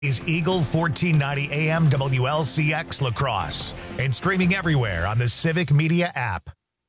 is Eagle 1490 AM WLCX La Crosse and streaming everywhere on the Civic Media app.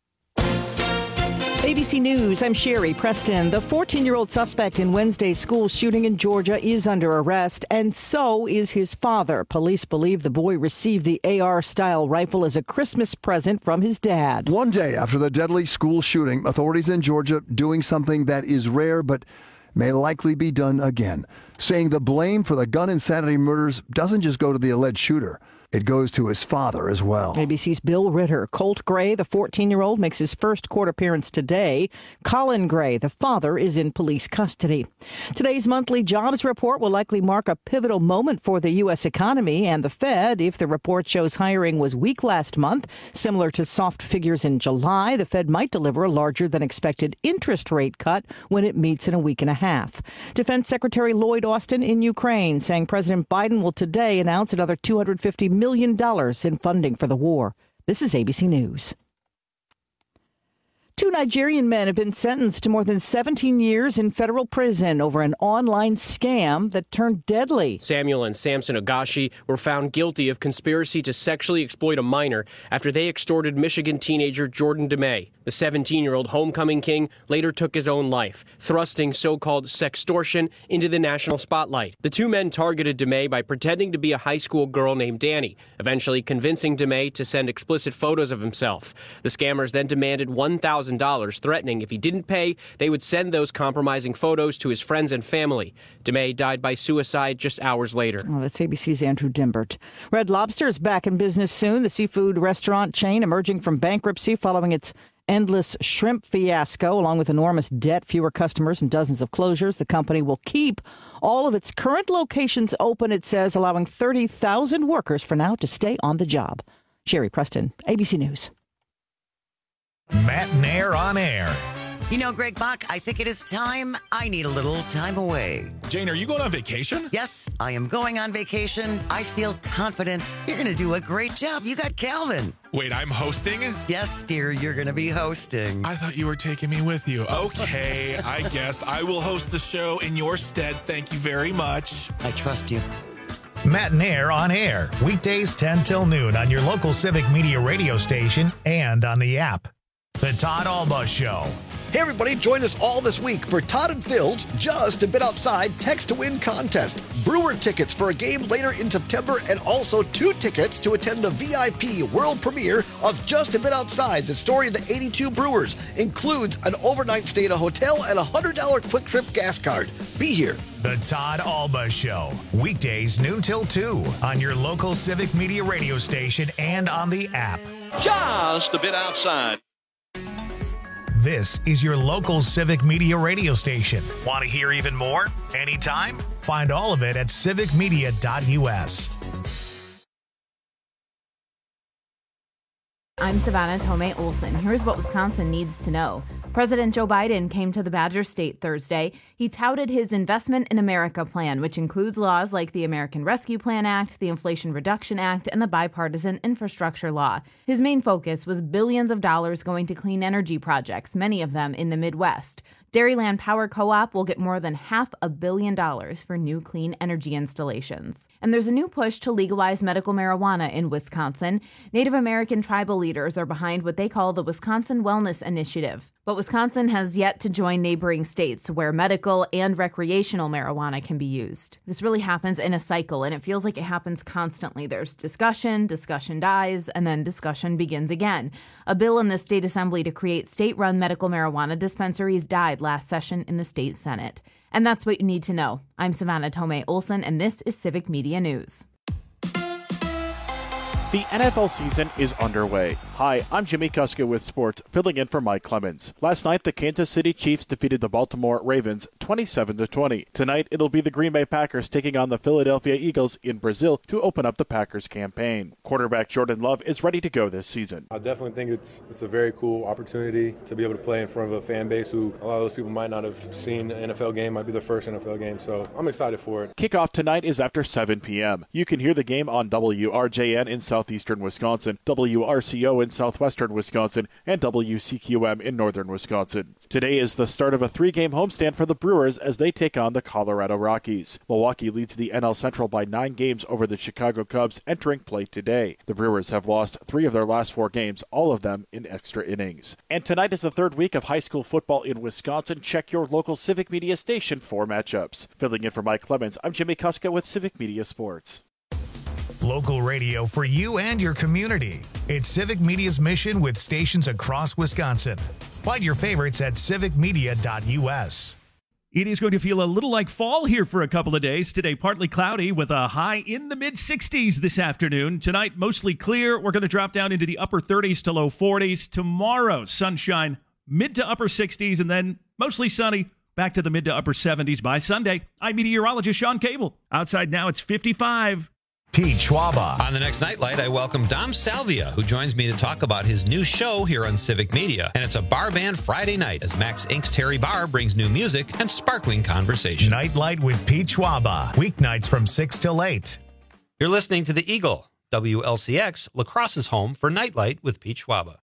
ABC News, I'm Sherry Preston. The 14-year-old suspect in Wednesday's school shooting in Georgia is under arrest, and so is his father. Police believe the boy received the AR-style rifle as a Christmas present from his dad. One day after the deadly school shooting, authorities in Georgia doing something that is rare but may likely be done again, saying the blame for the gun insanity murders doesn't just go to the alleged shooter. It goes to his father as well. ABC's Bill Ritter. Colt Gray, the 14-year-old, makes his first court appearance today. Colin Gray, the father, is in police custody. Today's monthly jobs report will likely mark a pivotal moment for the U.S. economy and the Fed. If the report shows hiring was weak last month, similar to soft figures in July, the Fed might deliver a larger than expected interest rate cut when it meets in a week and a half. Defense Secretary Lloyd Austin in Ukraine saying President Biden will today announce another $250 million in funding for the war. This is ABC News. 2 Nigerian men have been sentenced to more than 17 years in federal prison over an online scam that turned deadly. Samuel and Samson Ogashi were found guilty of conspiracy to sexually exploit a minor after they extorted Michigan teenager Jordan DeMay. The 17-year-old homecoming king later took his own life, thrusting so-called sextortion into the national spotlight. The 2 men targeted DeMay by pretending to be a high school girl named Danny, eventually convincing DeMay to send explicit photos of himself. The scammers then demanded $1,000, threatening if he didn't pay, they would send those compromising photos to his friends and family. DeMay died by suicide just hours later. Oh, that's ABC's Andrew Dimbert. Red Lobster is back in business soon. The seafood restaurant chain emerging from bankruptcy following its endless shrimp fiasco, along with enormous debt, fewer customers, and dozens of closures. The company will keep all of its current locations open, it says, allowing 30,000 workers for now to stay on the job. Sherry Preston, ABC News. Matt Nair on air. You know, Greg Bach, I think it is time. I need a little time away. Jane, are you going on vacation? Yes, I am going on vacation. I feel confident. You're going to do a great job. You got Calvin. Wait, I'm hosting? Yes, dear, you're going to be hosting. I thought you were taking me with you. Okay, I guess I will host the show in your stead. Thank you very much. I trust you. Matt Nair on air. Weekdays 10 till noon on your local Civic Media radio station and on the app. The Todd Alba Show. Hey everybody, join us all this week for Todd and Phil's Just a Bit Outside Text to Win contest. Brewer tickets for a game later in September and also 2 tickets to attend the VIP world premiere of Just a Bit Outside, the story of the 82 Brewers. Includes an overnight stay at a hotel and a $100 quick trip gas card. Be here. The Todd Alba Show. Weekdays noon till 2 on your local Civic Media radio station and on the app. Just a Bit Outside. This is your local Civic Media radio station. Want to hear even more? Anytime? Find all of it at civicmedia.us. I'm Savannah Tomei Olson. Here's what Wisconsin needs to know. President Joe Biden came to the Badger State Thursday. He touted his Investment in America plan, which includes laws like the American Rescue Plan Act, the Inflation Reduction Act, and the Bipartisan Infrastructure Law. His main focus was billions of dollars going to clean energy projects, many of them in the Midwest. Dairyland Power Co-op will get more than $500 million for new clean energy installations. And there's a new push to legalize medical marijuana in Wisconsin. Native American tribal leaders are behind what they call the Wisconsin Wellness Initiative. But Wisconsin has yet to join neighboring states where medical and recreational marijuana can be used. This really happens in a cycle, and it feels like it happens constantly. There's discussion dies, and then discussion begins again. A bill in the state assembly to create state-run medical marijuana dispensaries died last session in the state Senate. And that's what you need to know. I'm Savannah Tomei Olson, and this is Civic Media News. The NFL season is underway. Hi, I'm Jimmy Kuska with sports, filling in for Mike Clemens. Last night, the Kansas City Chiefs defeated the Baltimore Ravens 27-20. Tonight, it'll be the Green Bay Packers taking on the Philadelphia Eagles in Brazil to open up the Packers campaign. Quarterback Jordan Love is ready to go this season. I definitely think it's a very cool opportunity to be able to play in front of a fan base who a lot of those people might not have seen an NFL game, might be their first NFL game, so I'm excited for it. Kickoff tonight is after 7 p.m. You can hear the game on WRJN in South southeastern Wisconsin, WRCO in southwestern Wisconsin, and WCQM in northern Wisconsin. Today is the start of a 3-game homestand for the Brewers as they take on the Colorado Rockies. Milwaukee leads the NL Central by 9 games over the Chicago Cubs entering play today. The Brewers have lost 3 of their last 4 games, all of them in extra innings. And tonight is the 3rd week of high school football in Wisconsin. Check your local Civic Media station for matchups. Filling in for Mike Clemens, I'm Jimmy Kuska with Civic Media Sports. Local radio for you and your community. It's Civic Media's mission with stations across Wisconsin. Find your favorites at civicmedia.us. It is going to feel a little like fall here for a couple of days. Today, partly cloudy with a high in the mid-60s this afternoon. Tonight, mostly clear. We're going to drop down into the upper 30s to low 40s. Tomorrow, sunshine, mid to upper 60s, and then mostly sunny, back to the mid to upper 70s by Sunday. I'm meteorologist Sean Cable. Outside now, it's 55. Pete Schwaba. On the next Nightlight, I welcome Dom Salvia, who joins me to talk about his new show here on Civic Media. And it's a bar band Friday night as Max Inc.'s Terry Barr brings new music and sparkling conversation. Nightlight with Pete Schwaba. Weeknights from 6 till 8. You're listening to The Eagle, WLCX, La Crosse's home for Nightlight with Pete Schwaba.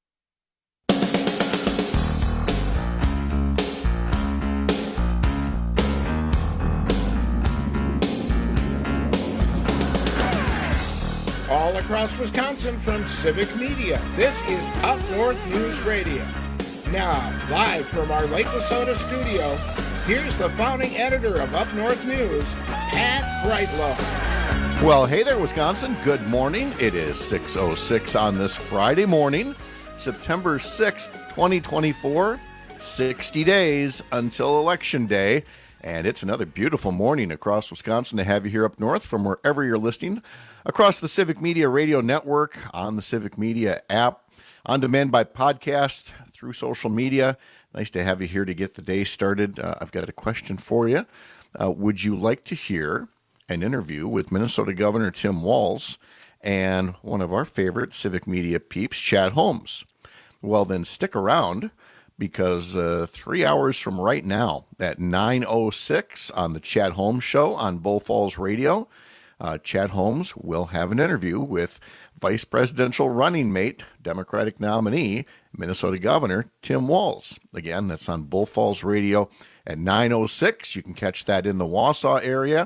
All across Wisconsin from Civic Media, this is Up North News Radio. Now, live from our Lake Wissota studio, here's the founding editor of Up North News, Pat Brightlow. Well, hey there, Wisconsin. Good morning. It is 6:06 on this Friday morning, September 6th, 2024. 60 days until Election Day. And it's another beautiful morning across Wisconsin to have you here up north from wherever you're listening, across the Civic Media Radio Network, on the Civic Media app, on demand by podcast, through social media. Nice to have you here to get the day started. I've got a question for you. Would you like to hear an interview with Minnesota Governor Tim Walz and one of our favorite Civic Media peeps, Chad Holmes? Well, then stick around, because 3 hours from right now at 9:06 on the Chad Holmes Show on Bull Falls Radio, Chad Holmes will have an interview with Vice Presidential running mate, Democratic nominee, Minnesota Governor Tim Walz. Again, that's on Bull Falls Radio at 9:06. You can catch that in the Wausau area,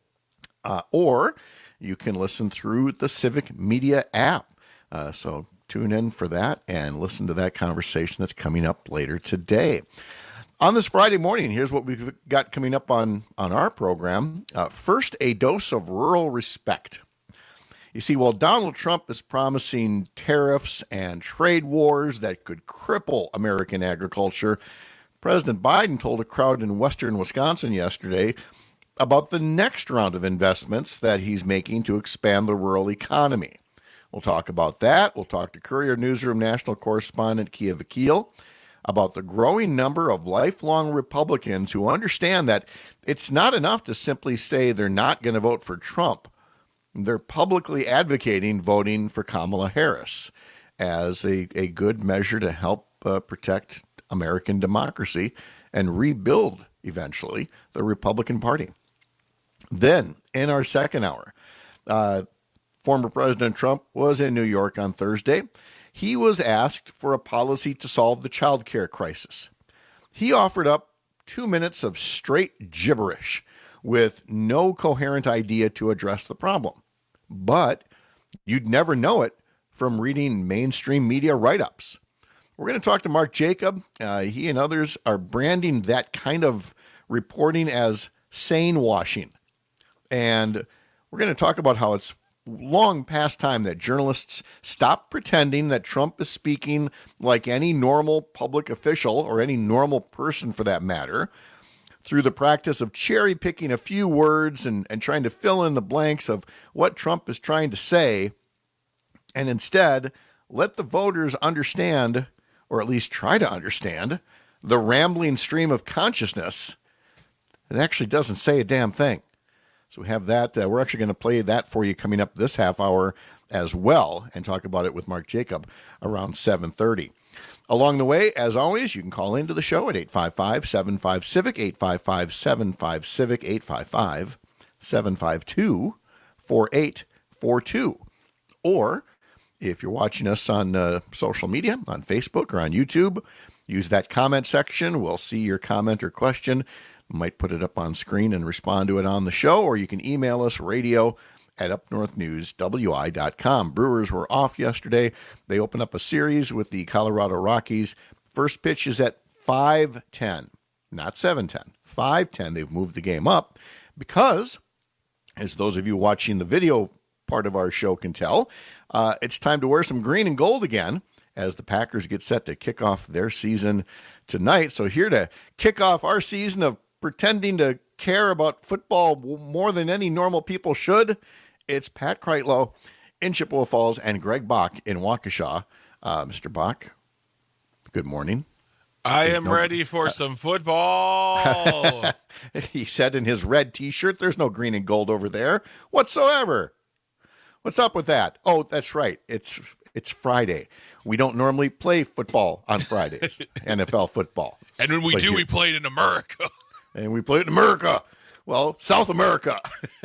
or you can listen through the Civic Media app. So tune in for that and listen to that conversation that's coming up later today. On this Friday morning, here's what we've got coming up on our program. First, a dose of rural respect. You see, while Donald Trump is promising tariffs and trade wars that could cripple American agriculture, President Biden told a crowd in western Wisconsin yesterday about the next round of investments that he's making to expand the rural economy. We'll talk about that. We'll talk to Courier Newsroom national correspondent Kia Vakil about the growing number of lifelong Republicans who understand that it's not enough to simply say they're not going to vote for Trump. They're publicly advocating voting for Kamala Harris as a good measure to help protect American democracy and rebuild, eventually, the Republican Party. Then, in our second hour, former President Trump was in New York on Thursday. He was asked for a policy to solve the child care crisis. He offered up 2 minutes of straight gibberish with no coherent idea to address the problem. But you'd never know it from reading mainstream media write-ups. We're going to talk to Mark Jacob. He and others are branding that kind of reporting as sane washing. And we're going to talk about how it's long past time that journalists stop pretending that Trump is speaking like any normal public official, or any normal person for that matter, through the practice of cherry picking a few words and trying to fill in the blanks of what Trump is trying to say, and instead let the voters understand, or at least try to understand, the rambling stream of consciousness that actually doesn't say a damn thing. So we have that. We're actually going to play that for you coming up this half hour as well, and talk about it with Mark Jacob around 7:30. Along the way, as always, you can call into the show at 855-75-CIVIC, 855-75-CIVIC, 855-752-4842. Or if you're watching us on social media, on Facebook or on YouTube, use that comment section. We'll see your comment or question. We might put it up on screen and respond to it on the show, or you can email us radio@upnorthnewswi.com. Brewers were off yesterday. They opened up a series with the Colorado Rockies. First pitch is at 5:10, not 7:10, 5:10. They've moved the game up because, as those of you watching the video part of our show can tell, it's time to wear some green and gold again as the Packers get set to kick off their season tonight. So here to kick off our season of pretending to care about football more than any normal people should, it's Pat Kreitlow in Chippewa Falls and Greg Bach in Waukesha. Mr. Bach, good morning. I am ready for some football. He said in his red T-shirt, there's no green and gold over there whatsoever. What's up with that? Oh, that's right. It's Friday. We don't normally play football on Fridays, NFL football. And when we do, we play it in America. And we play it in America. Well, South America.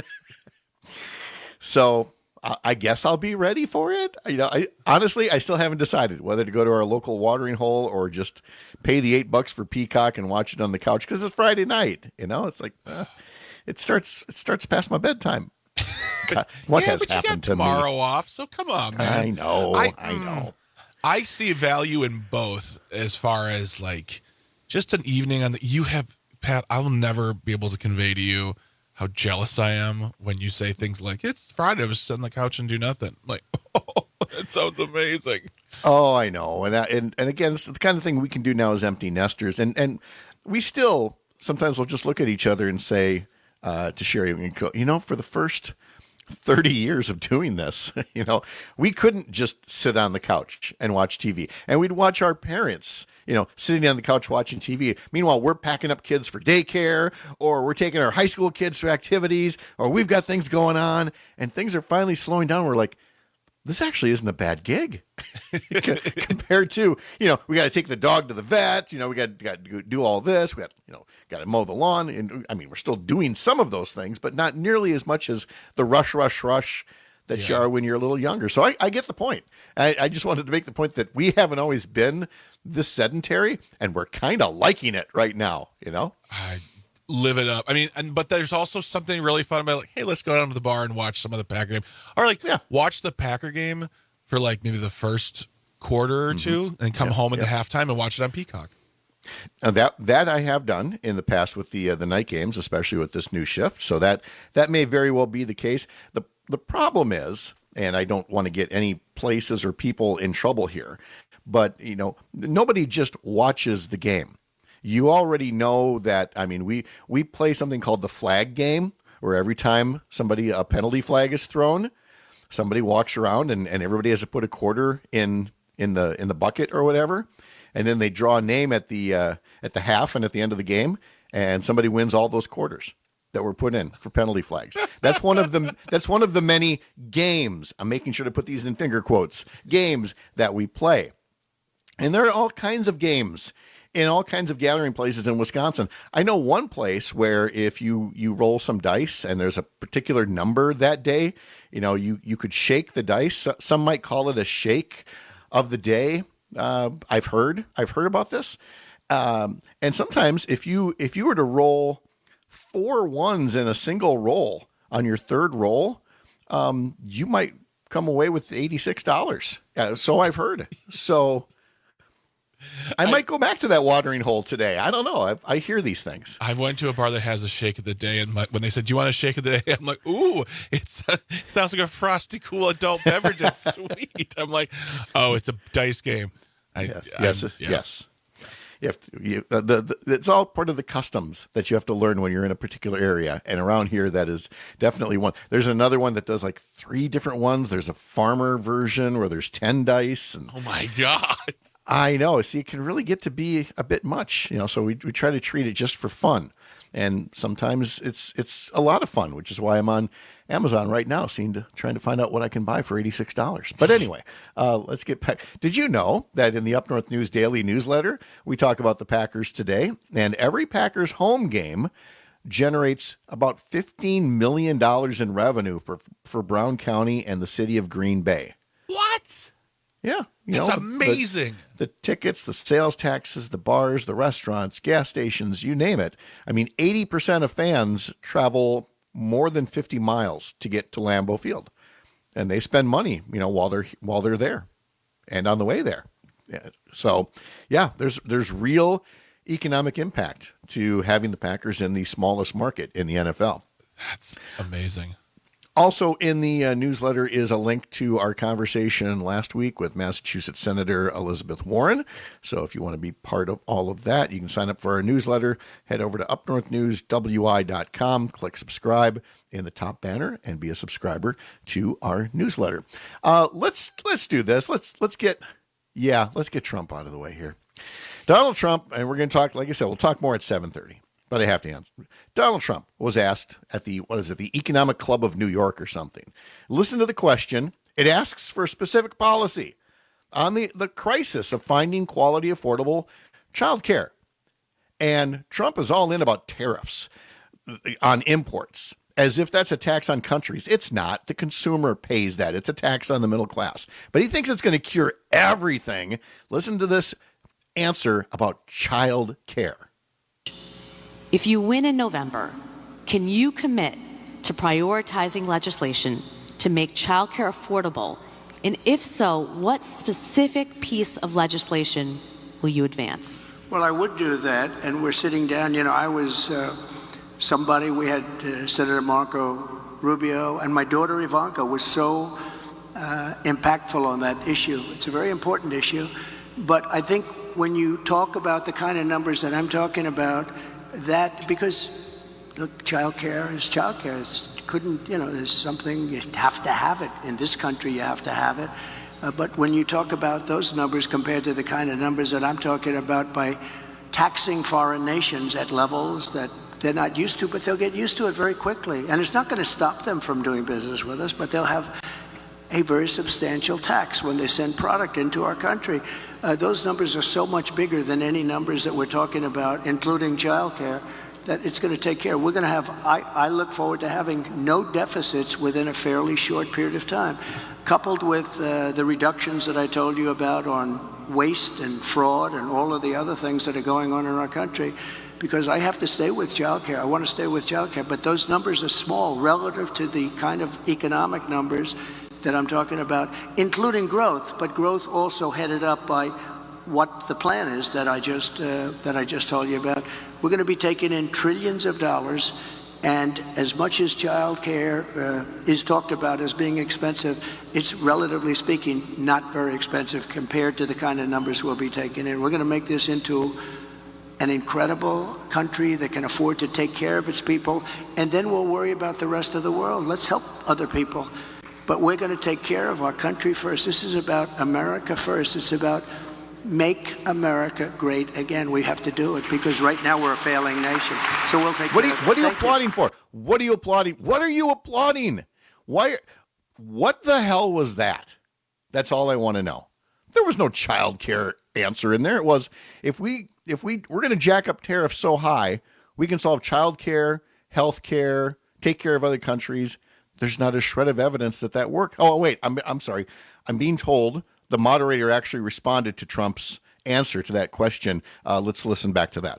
So I guess I'll be ready for it. I honestly still haven't decided whether to go to our local watering hole or just pay the $8 for Peacock and watch it on the couch because it's Friday night. It's like it starts past my bedtime. God, what has happened to me? Tomorrow off, so come on, man. I know. I see value in both as far as like just an evening on the. You have Pat. I will never be able to convey to you how jealous I am when you say things like, it's Friday, I was sit on the couch and do nothing. I'm like, oh, that sounds amazing. Oh, I know. And again, it's the kind of thing we can do now as empty nesters. And we still, sometimes we'll just look at each other and say to Sherry, for the first 30 years of doing this, we couldn't just sit on the couch and watch TV. And we'd watch our parents, sitting on the couch watching TV. Meanwhile, we're packing up kids for daycare, or we're taking our high school kids to activities, or we've got things going on, and things are finally slowing down. We're like, this actually isn't a bad gig compared to, we got to take the dog to the vet. We got to do all this. We got to mow the lawn. And I mean, we're still doing some of those things, but not nearly as much as the rush that you are when you're a little younger. So I get the point. I just wanted to make the point that we haven't always been this sedentary, and we're kind of liking it right now, I live it up. I mean, but there's also something really fun about, like, hey, let's go down to the bar and watch some of the Packer game. Or watch the Packer game for like maybe the first quarter or two and come home at the halftime and watch it on Peacock. That I have done in the past with the night games, especially with this new shift. So that may very well be the case. The problem is, and I don't want to get any places or people in trouble here, but nobody just watches the game. You already know that. I mean, we play something called the flag game, where every time a penalty flag is thrown, somebody walks around and everybody has to put a quarter in the bucket or whatever, and then they draw a name at the half and at the end of the game, and somebody wins all those quarters that were put in for penalty flags. That's one of the many games. I'm making sure to put these in finger quotes. Games that we play, and there are all kinds of games in all kinds of gathering places in Wisconsin. I know one place where if you roll some dice and there's a particular number that day, you could shake the dice. Some might call it a shake of the day. I've heard about this. And sometimes if you were to roll 4 ones in a single roll on your third roll, you might come away with $86. So I've heard. So I might go back to that watering hole today. I don't know. I hear these things. I went to a bar that has a shake of the day, and when they said, "Do you want a shake of the day?" I'm like, "Ooh, it sounds like a frosty, cool adult beverage. It's sweet." I'm like, "Oh, it's a dice game." Yes. You have to, it's all part of the customs that you have to learn when you're in a particular area. And around here, that is definitely one. There's another one that does like 3 different ones. There's a farmer version where there's 10 dice. And oh my God. I know. See, it can really get to be a bit much, so we try to treat it just for fun. And sometimes it's a lot of fun, which is why I'm on Amazon right now, trying to find out what I can buy for $86. But anyway, let's get back. Did you know that in the Up North News Daily newsletter, we talk about the Packers today, and every Packers home game, generates about $15 million in revenue for Brown County and the city of Green Bay. What? Yeah. It's amazing. The tickets, the sales taxes, the bars, the restaurants, gas stations, you name it. I mean, 80% of fans travel more than 50 miles to get to Lambeau Field. And they spend money, while they're there and on the way there. Yeah. So, yeah, there's real economic impact to having the Packers in the smallest market in the NFL. That's amazing. Also in the newsletter is a link to our conversation last week with Massachusetts Senator Elizabeth Warren. So if you want to be part of all of that, you can sign up for our newsletter. Head over to upnorthnewswi.com, click subscribe in the top banner, and be a subscriber to our newsletter. Let's do this. Let's get Trump out of the way here. Donald Trump, and we're going to talk, like I said, we'll talk more at 7:30. But I have to answer. Donald Trump was asked at the Economic Club of New York or something. Listen to the question. It asks for a specific policy on the crisis of finding quality, affordable child care. And Trump is all in about tariffs on imports, as if that's a tax on countries. It's not. The consumer pays that. It's a tax on the middle class. But he thinks it's going to cure everything. Listen to this answer about child care. If you win in November, can you commit to prioritizing legislation to make childcare affordable? And if so, what specific piece of legislation will you advance? Well, I would do that, and we're sitting down. I was we had Senator Marco Rubio, and my daughter Ivanka was so impactful on that issue. It's a very important issue. But I think when you talk about the kind of numbers that I'm talking about, that because look, childcare is childcare. There's something you have to have it in this country. You have to have it. But when you talk about those numbers compared to the kind of numbers that I'm talking about by taxing foreign nations at levels that they're not used to, but they'll get used to it very quickly. And it's not going to stop them from doing business with us, but they'll have a very substantial tax when they send product into our country. Those numbers are so much bigger than any numbers that we're talking about, including childcare, that it's going to take care. We're going to have, I look forward to having no deficits within a fairly short period of time, coupled with the reductions that I told you about on waste and fraud and all of the other things that are going on in our country. Because I have to stay with childcare. I want to stay with childcare, but those numbers are small relative to the kind of economic numbers that I'm talking about, including growth, but growth also headed up by what the plan is that I just told you about. We're going to be taking in trillions of dollars, and as much as child care is talked about as being expensive, it's relatively speaking not very expensive compared to the kind of numbers we'll be taking in. We're going to make this into an incredible country that can afford to take care of its people, and then we'll worry about the rest of the world. Let's help other people. But we're going to take care of our country first. This is about America first. It's about make America great again. We have to do it because right now we're a failing nation. So we'll take care of it. What are you applauding for? What are you applauding? What are you applauding? Why? What the hell was that? That's all I want to know. There was no child care answer in there. It was if we're going to jack up tariffs so high, we can solve child care, health care, take care of other countries. There's not a shred of evidence that worked. Oh, wait, I'm sorry. I'm being told the moderator actually responded to Trump's answer to that question. Let's listen back to that.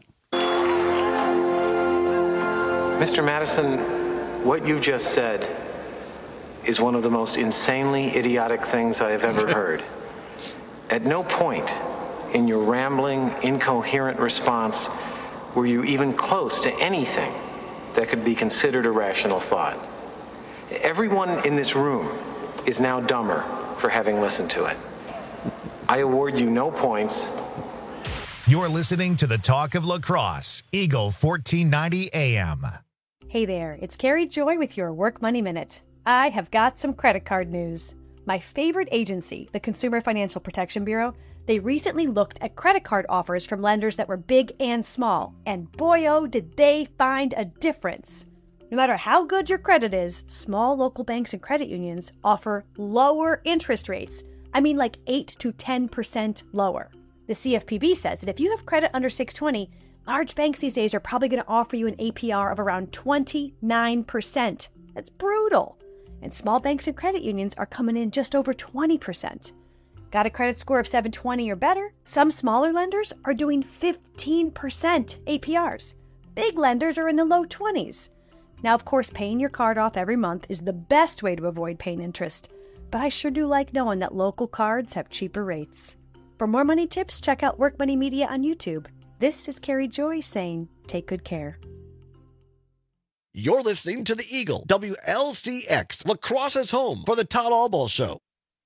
Mr. Madison, what you just said is one of the most insanely idiotic things I have ever heard. At no point in your rambling, incoherent response were you even close to anything that could be considered a rational thought. Everyone in this room is now dumber for having listened to it. I award you no points. You're listening to the Talk of La Crosse, Eagle 1490 AM. Hey there, it's Carrie Joy with your Work Money Minute. I have got some credit card news. My favorite agency, the Consumer Financial Protection Bureau, they recently looked at credit card offers from lenders that were big and small, and boy oh did they find a difference. No matter how good your credit is, small local banks and credit unions offer lower interest rates. I mean like 8 to 10% lower. The CFPB says that if you have credit under 620, Large banks these days are probably going to offer you an APR of around 29%. That's brutal. And small banks and credit unions are coming in just over 20%. Got a credit score of 720 or better? Some smaller lenders are doing 15% APRs. Big lenders are in the low 20s. Now, of course, paying your card off every month is the best way to avoid paying interest. But I sure do like knowing that local cards have cheaper rates. For more money tips, check out Work Money Media on YouTube. This is Carrie Joy saying, take good care. You're listening to the Eagle, WLCX, La Crosse's home for the Todd Albaugh Show.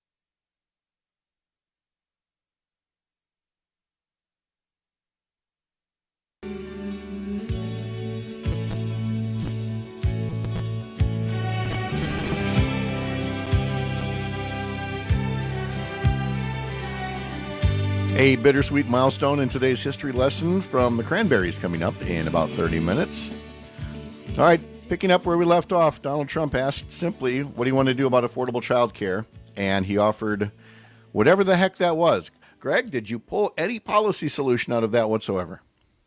A bittersweet milestone in today's history lesson from the Cranberries coming up in about 30 minutes. All right, picking up where we left off, Donald Trump asked simply, what do you want to do about affordable child care? And he offered whatever the heck that was. Greg, did you pull any policy solution out of that whatsoever?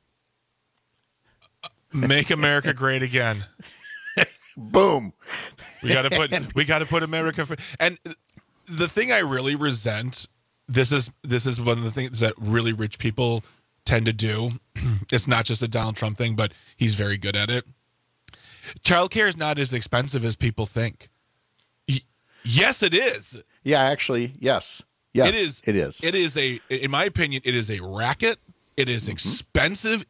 Make America great again. Boom. We got to put America first. And the thing I really resent, this is one of the things that really rich people tend to do. It's not just a Donald Trump thing, but he's very good at it. Childcare is not as expensive as people think. Yes, it is. Yeah, actually, yes. It is. It is. It is in my opinion, it is a racket. It is expensive.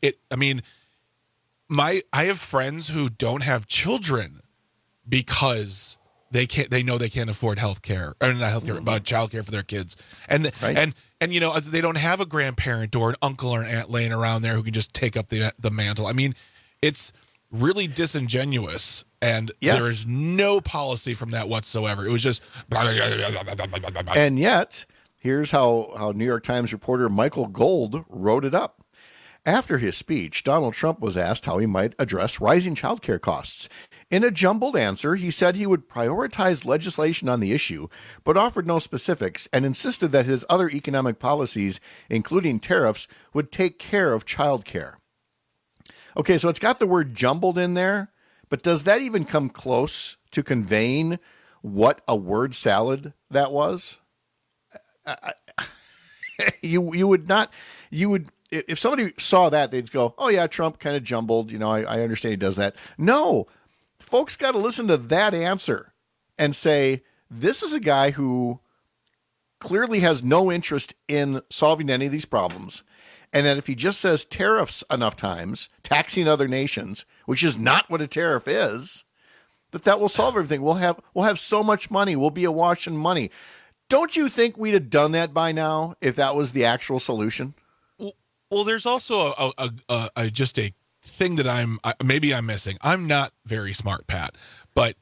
I have friends who don't have children because they know they can't afford health care, or not health care, but child care for their kids. And they don't have a grandparent or an uncle or an aunt laying around there who can just take up the mantle. I mean, it's really disingenuous, and there is no policy from that whatsoever. It was just and yet, here's how New York Times reporter Michael Gold wrote it up. After his speech, Donald Trump was asked how he might address rising child care costs. In a jumbled answer, he said he would prioritize legislation on the issue, but offered no specifics and insisted that his other economic policies, including tariffs, would take care of child care. Okay, so it's got the word jumbled in there, but does that even come close to conveying what a word salad that was? You would, if somebody saw that, they'd go, oh yeah, Trump kind of jumbled. I understand he does that. No, folks got to listen to that answer and say, this is a guy who clearly has no interest in solving any of these problems. And that if he just says tariffs enough times, taxing other nations, which is not what a tariff is, that will solve everything. We'll have so much money. We'll be awash in money. Don't you think we'd have done that by now if that was the actual solution? Well, there's also just a thing that I'm missing. I'm not very smart, Pat, but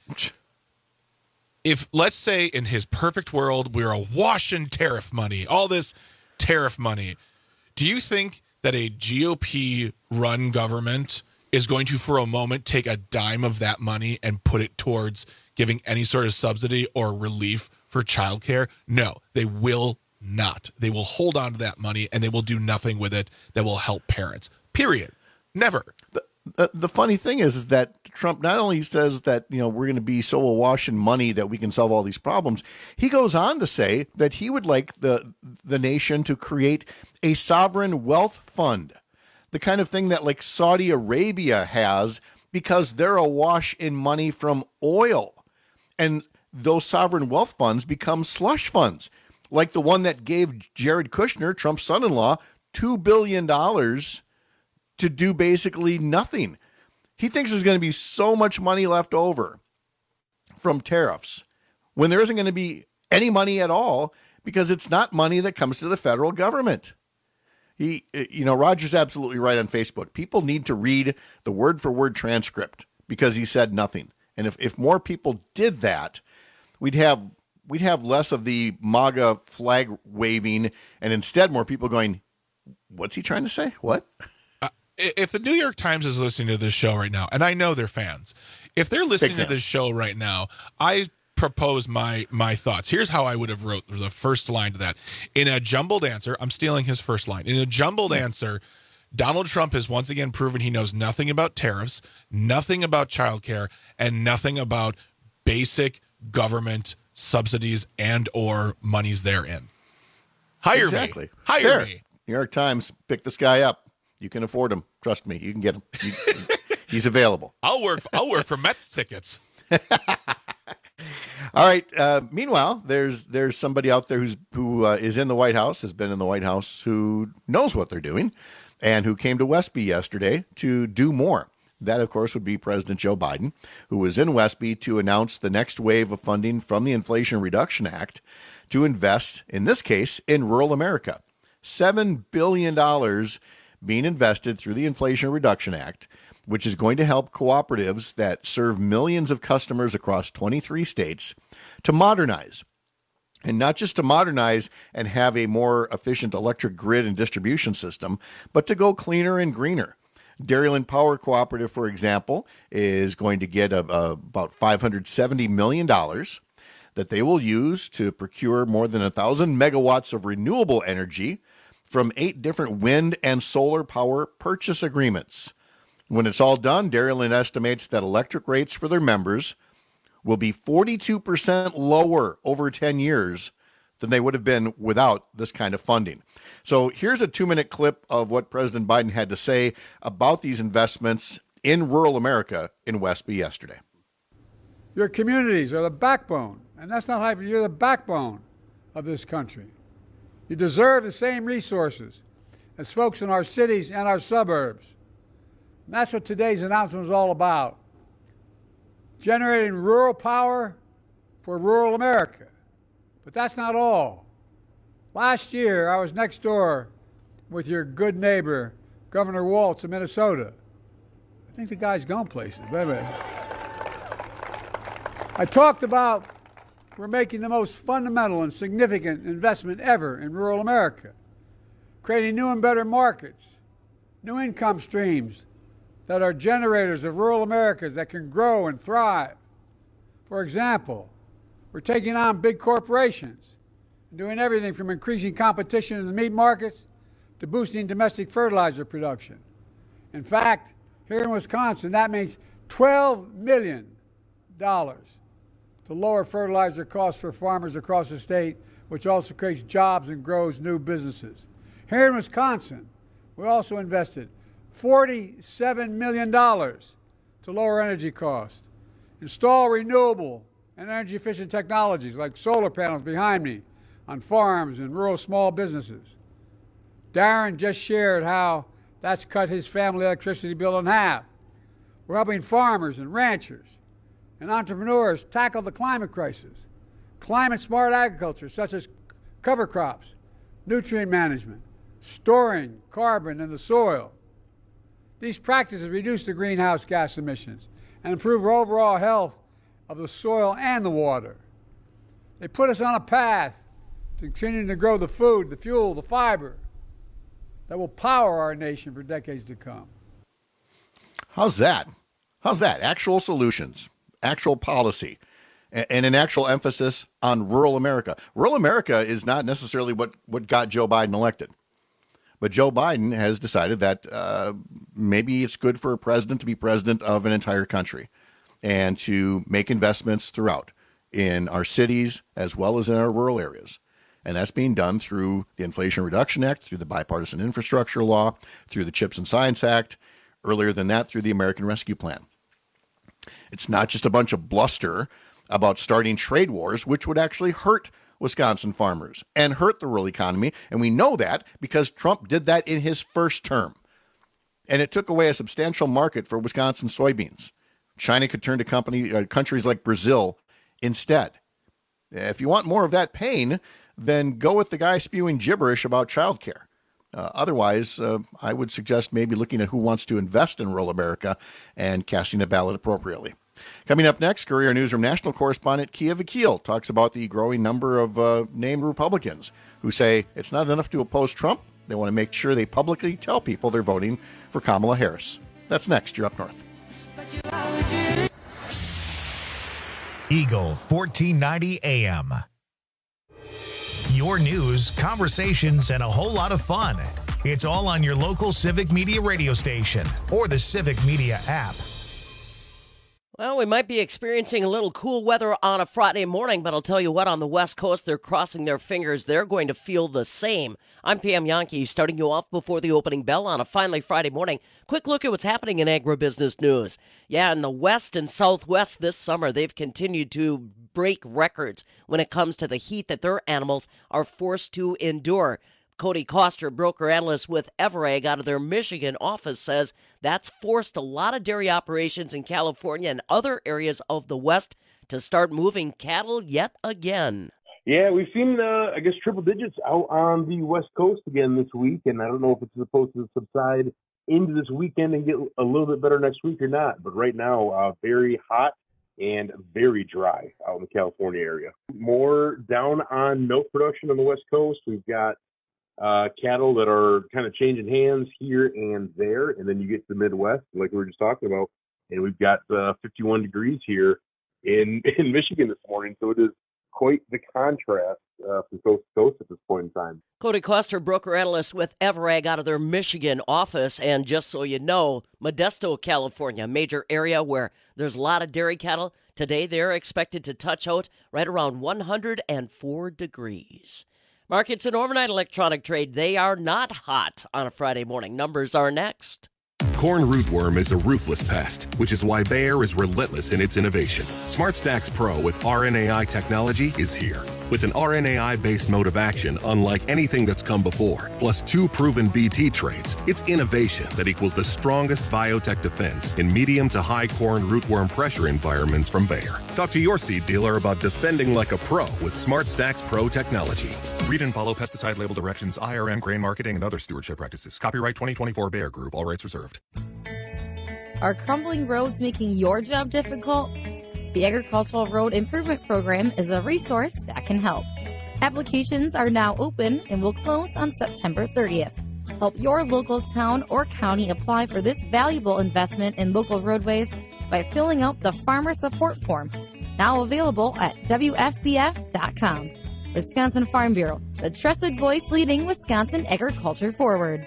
if, let's say, in his perfect world, we're awash in tariff money, all this tariff money, do you think that a GOP-run government is going to, for a moment, take a dime of that money and put it towards giving any sort of subsidy or relief for childcare? No, they will not. They will hold on to that money, and they will do nothing with it that will help parents. Period. Never. The funny thing is that Trump not only says that, we're going to be so awash in money that we can solve all these problems, he goes on to say that he would like the nation to create a sovereign wealth fund, the kind of thing that like Saudi Arabia has, because they're awash in money from oil. And those sovereign wealth funds become slush funds, like the one that gave Jared Kushner, Trump's son-in-law, $2 billion to do basically nothing. He thinks there's going to be so much money left over from tariffs when there isn't going to be any money at all, because it's not money that comes to the federal government. Roger's absolutely right on Facebook. People need to read the word-for-word transcript because he said nothing. And if more people did that, we'd have less of the MAGA flag waving, and instead more people going, what's he trying to say? What? If the New York Times is listening to this show right now, and I know they're fans, if they're listening to this show right now, I propose my thoughts. Here's how I would have wrote the first line to that. In a jumbled answer, I'm stealing his first line. In a jumbled answer, Donald Trump has once again proven he knows nothing about tariffs, nothing about childcare, and nothing about basic government subsidies and or monies therein. Hire me. Hire me. New York Times, pick this guy up. You can afford him. Trust me, you can get him. He's available. I'll work for Mets tickets. All right. Meanwhile, there's somebody out there who is in the White House, has been in the White House, who knows what they're doing, and who came to Westby yesterday to do more. That, of course, would be President Joe Biden, who was in Westby to announce the next wave of funding from the Inflation Reduction Act to invest, in this case, in rural America. $7 billion being invested through the Inflation Reduction Act, which is going to help cooperatives that serve millions of customers across 23 states to modernize. And not just to modernize and have a more efficient electric grid and distribution system, but to go cleaner and greener. Dairyland Power Cooperative, for example, is going to get about $570 million that they will use to procure more than 1,000 megawatts of renewable energy from 8 different wind and solar power purchase agreements. When it's all done, Dairyland estimates that electric rates for their members will be 42% lower over 10 years than they would have been without this kind of funding. So here's a 2-minute clip of what President Biden had to say about these investments in rural America in Westby yesterday. Your communities are the backbone, and that's not hyper. You're the backbone of this country. You deserve the same resources as folks in our cities and our suburbs. And that's what today's announcement is all about. Generating rural power for rural America. But that's not all. Last year, I was next door with your good neighbor, Governor Walz of Minnesota. I think the guy's gone places. I talked about we're making the most fundamental and significant investment ever in rural America, creating new and better markets, new income streams that are generators of rural America that can grow and thrive. For example, we're taking on big corporations and doing everything from increasing competition in the meat markets to boosting domestic fertilizer production. In fact, here in Wisconsin, that means $12 million to lower fertilizer costs for farmers across the state, which also creates jobs and grows new businesses. Here in Wisconsin, we also invested $47 million to lower energy costs, install renewable and energy-efficient technologies like solar panels behind me on farms and rural small businesses. Darren just shared how that's cut his family electricity bill in half. We're helping farmers and ranchers and entrepreneurs tackle the climate crisis. Climate-smart agriculture, such as cover crops, nutrient management, storing carbon in the soil. These practices reduce the greenhouse gas emissions and improve our overall health of the soil and the water. They put us on a path to continuing to grow the food, the fuel, the fiber that will power our nation for decades to come. How's that? Actual solutions, actual policy, and an actual emphasis on rural America. Rural America is not necessarily what got Joe Biden elected. But Joe Biden has decided that maybe it's good for a president to be president of an entire country and to make investments throughout in our cities as well as in our rural areas. And that's being done through the Inflation Reduction Act, through the Bipartisan Infrastructure Law, through the CHIPS and Science Act, earlier than that through the American Rescue Plan. It's not just a bunch of bluster about starting trade wars, which would actually hurt Wisconsin farmers and hurt the rural economy. And we know that because Trump did that in his first term. And it took away a substantial market for Wisconsin soybeans. China could turn to countries like Brazil instead. If you want more of that pain, then go with the guy spewing gibberish about childcare. Otherwise, I would suggest maybe looking at who wants to invest in rural America and casting a ballot appropriately. Coming up next, Courier Newsroom national correspondent Kia Vakil talks about the growing number of named Republicans who say it's not enough to oppose Trump. They want to make sure they publicly tell people they're voting for Kamala Harris. That's next. You're up north. Eagle 1490 AM. Your news, conversations, and a whole lot of fun. It's all on your local Civic Media radio station or the Civic Media app. Well, we might be experiencing a little cool weather on a Friday morning, but I'll tell you what, on the West Coast, they're crossing their fingers. They're going to feel the same. I'm Pam Yankee, starting you off before the opening bell on a finally Friday morning. Quick look at what's happening in agribusiness news. Yeah, in the West and Southwest this summer, they've continued to break records when it comes to the heat that their animals are forced to endure. Cody Koster, broker analyst with Everag out of their Michigan office, says that's forced a lot of dairy operations in California and other areas of the West to start moving cattle yet again. Yeah, we've seen, triple digits out on the West Coast again this week, and I don't know if it's supposed to subside into this weekend and get a little bit better next week or not. But right now, very hot and very dry out in the California area. More down on milk production on the West Coast. We've got cattle that are kind of changing hands here and there, and then you get to the Midwest, like we were just talking about, and we've got 51 degrees here in Michigan this morning, so it is quite the contrast from coast to coast at this point in time. Cody Koster, broker analyst with Everag out of their Michigan office, and just so you know, Modesto, California, a major area where there's a lot of dairy cattle. Today they're expected to touch out right around 104 degrees. Markets and overnight electronic trade, they are not hot on a Friday morning. Numbers are next. Corn rootworm is a ruthless pest, which is why Bayer is relentless in its innovation. SmartStax Pro with RNAi technology is here. With an RNAi-based mode of action unlike anything that's come before, plus 2 proven BT traits, it's innovation that equals the strongest biotech defense in medium to high corn rootworm pressure environments from Bayer. Talk to your seed dealer about defending like a pro with SmartStax Pro technology. Read and follow pesticide label directions, IRM, grain marketing, and other stewardship practices. Copyright 2024 Bayer Group. All rights reserved. Are crumbling roads making your job difficult? The Agricultural Road Improvement Program is a resource that can help. Applications are now open and will close on September 30th. Help your local town or county apply for this valuable investment in local roadways by filling out the Farmer Support Form, now available at WFBF.com. Wisconsin Farm Bureau, the trusted voice leading Wisconsin agriculture forward.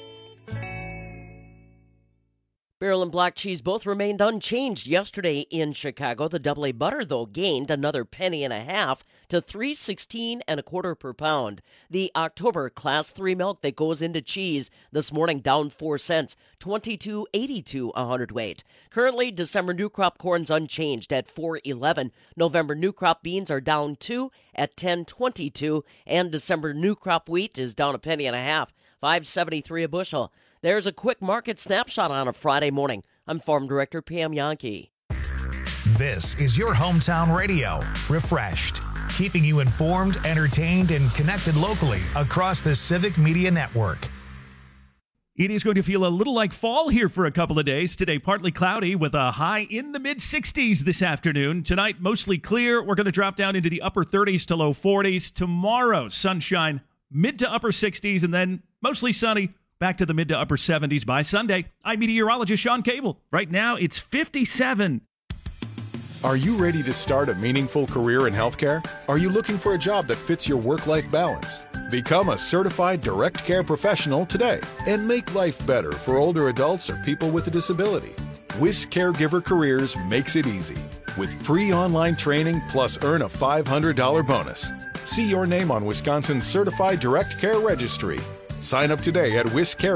Barrel and block cheese both remained unchanged yesterday in Chicago. The AA butter, though, gained another penny and a half to $3.16 1/4 per pound. The October Class 3 milk that goes into cheese this morning down 4 cents, $22.82 a hundredweight. Currently, December new crop corn's unchanged at $4.11. November new crop beans are down 2 at $10.22, and December new crop wheat is down a penny and a half, $5.73 a bushel. There's a quick market snapshot on a Friday morning. I'm Farm Director Pam Yankee. This is your hometown radio, refreshed, keeping you informed, entertained, and connected locally across the Civic Media Network. It is going to feel a little like fall here for a couple of days. Today, partly cloudy with a high in the mid-60s this afternoon. Tonight, mostly clear. We're going to drop down into the upper 30s to low 40s. Tomorrow, sunshine, mid to upper 60s, and then mostly sunny. Back to the mid to upper 70s by Sunday. I'm meteorologist Sean Cable. Right now, it's 57. Are you ready to start a meaningful career in healthcare? Are you looking for a job that fits your work-life balance? Become a certified direct care professional today and make life better for older adults or people with a disability. WIS Caregiver Careers makes it easy with free online training plus earn a $500 bonus. See your name on Wisconsin's Certified Direct Care Registry. Sign up today at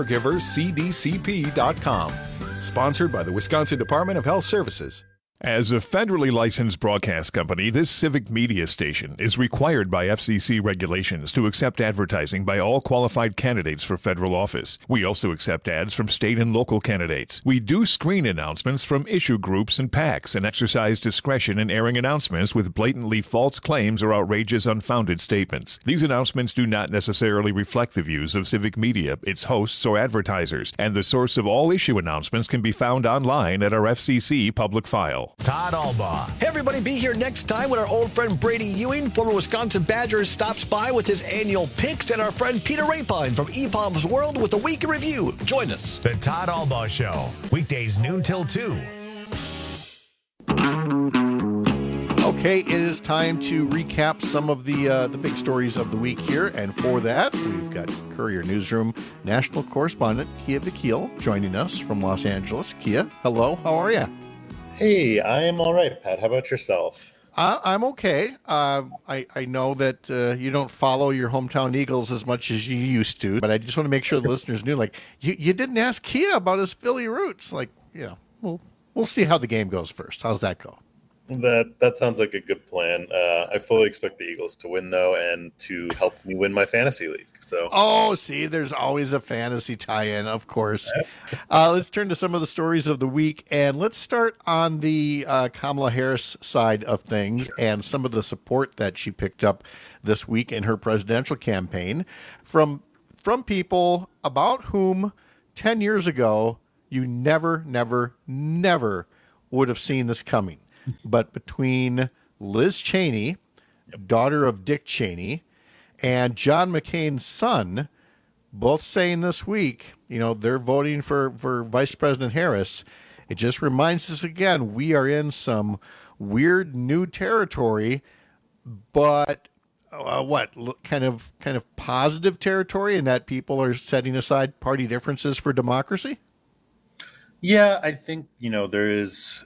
wiscaregivercdcp.com. Sponsored by the Wisconsin Department of Health Services. As a federally licensed broadcast company, this Civic Media station is required by FCC regulations to accept advertising by all qualified candidates for federal office. We also accept ads from state and local candidates. We do screen announcements from issue groups and PACs and exercise discretion in airing announcements with blatantly false claims or outrageous, unfounded statements. These announcements do not necessarily reflect the views of Civic Media, its hosts, or advertisers, and the source of all issue announcements can be found online at our FCC public file. Todd Albaugh. Hey, everybody, be here next time when our old friend Brady Ewing, former Wisconsin Badgers, stops by with his annual picks, and our friend Peter Rapine from EPOM's World with a week in review. Join us. The Todd Albaugh Show, weekdays noon till 2. Okay, it is time to recap some of the big stories of the week here, and for that, we've got Courier Newsroom national correspondent Kia Vakil joining us from Los Angeles. Kia, hello, how are you? Hey, I am all right, Pat. How about yourself? I'm okay. I know that you don't follow your hometown Eagles as much as you used to, but I just want to make sure the listeners knew, like, you didn't ask Kia about his Philly roots. Like, we'll see how the game goes first. How's that go? That sounds like a good plan. I fully expect the Eagles to win, though, and to help me win my fantasy league. So, see, there's always a fantasy tie-in, of course. Let's turn to some of the stories of the week, and let's start on the Kamala Harris side of things and some of the support that she picked up this week in her presidential campaign from people about whom 10 years ago you never would have seen this coming. But between Liz Cheney, daughter of Dick Cheney, and John McCain's son, both saying this week, they're voting for Vice President Harris, it just reminds us again, we are in some weird new territory, but kind of positive territory in that people are setting aside party differences for democracy? Yeah, I think, there is...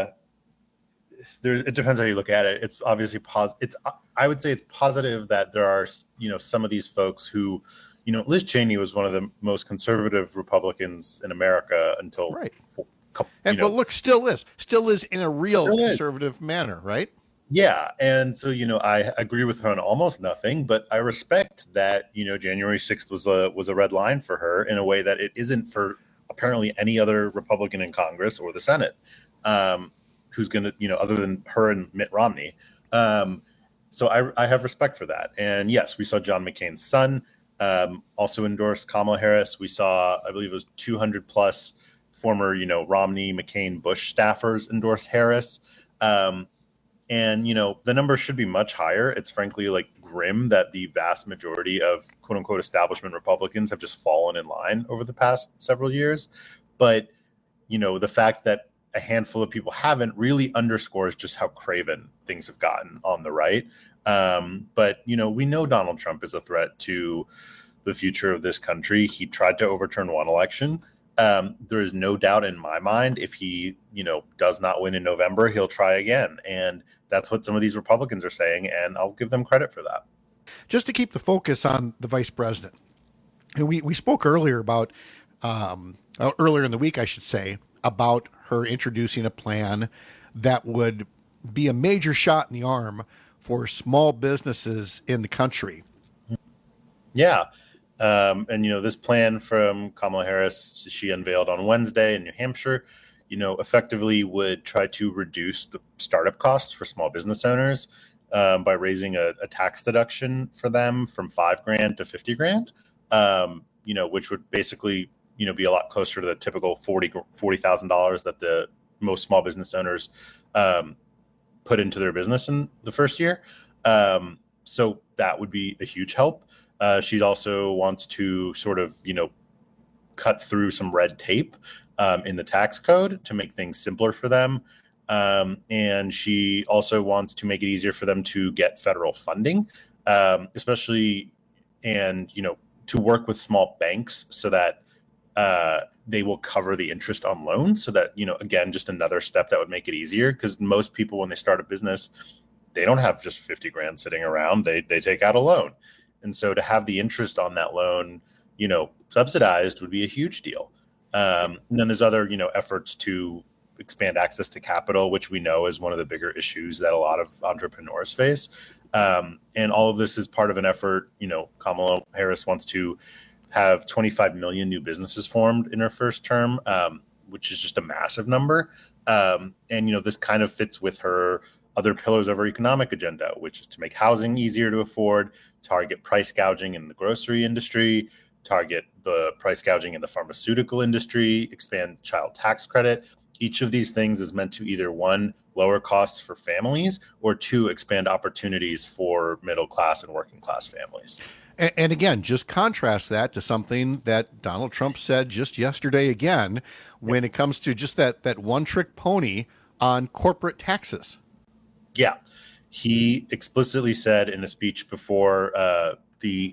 it depends how you look at it. It's obviously I would say it's positive that there are, some of these folks who, Liz Cheney was one of the most conservative Republicans in America until but look, still is in a real conservative manner, right? Yeah, and so I agree with her on almost nothing, but I respect that January 6th was a red line for her in a way that it isn't for apparently any other Republican in Congress or the Senate. Who's going to, other than her and Mitt Romney. So I have respect for that. And yes, we saw John McCain's son also endorse Kamala Harris. We saw, I believe it was 200 plus former, Romney, McCain, Bush staffers endorse Harris. And, the number should be much higher. It's frankly grim that the vast majority of quote unquote establishment Republicans have just fallen in line over the past several years. But, the fact that a handful of people haven't really underscores just how craven things have gotten on the right. But, we know Donald Trump is a threat to the future of this country. He tried to overturn one election. There is no doubt in my mind, if he, does not win in November, he'll try again. And that's what some of these Republicans are saying. And I'll give them credit for that. Just to keep the focus on the vice president. And we spoke earlier about, earlier in the week, I should say, about her introducing a plan that would be a major shot in the arm for small businesses in the country. Yeah. And, this plan from Kamala Harris, she unveiled on Wednesday in New Hampshire, effectively would try to reduce the startup costs for small business owners by raising a tax deduction for them from $5,000 to $50,000, which would basically be a lot closer to the typical $40,000 that the most small business owners put into their business in the first year. So that would be a huge help. She also wants to sort of, cut through some red tape in the tax code to make things simpler for them. And she also wants to make it easier for them to get federal funding, especially, and, to work with small banks so that they will cover the interest on loans so that, again, just another step that would make it easier, because most people, when they start a business, they don't have just $50,000 sitting around. They take out a loan. And so to have the interest on that loan, subsidized would be a huge deal. And then there's other, efforts to expand access to capital, which we know is one of the bigger issues that a lot of entrepreneurs face. And all of this is part of an effort. Kamala Harris wants to have 25 million new businesses formed in her first term, which is just a massive number. And, this kind of fits with her other pillars of her economic agenda, which is to make housing easier to afford, target price gouging in the grocery industry, target the price gouging in the pharmaceutical industry, expand child tax credit. Each of these things is meant to either, one, lower costs for families, or two, expand opportunities for middle class and working class families. And again, just contrast that to something that Donald Trump said just yesterday again, when it comes to just that one-trick pony on corporate taxes. Yeah. He explicitly said in a speech before the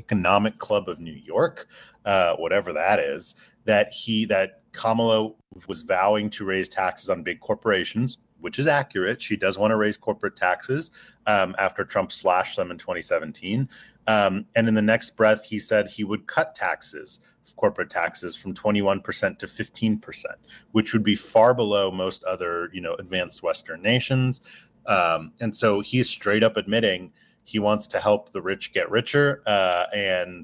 Economic Club of New York, whatever that is, that Kamala was vowing to raise taxes on big corporations, which is accurate. She does want to raise corporate taxes after Trump slashed them in 2017. And in the next breath, he said he would cut corporate taxes from 21% to 15%, which would be far below most other, advanced Western nations. And so he's straight up admitting he wants to help the rich get richer. And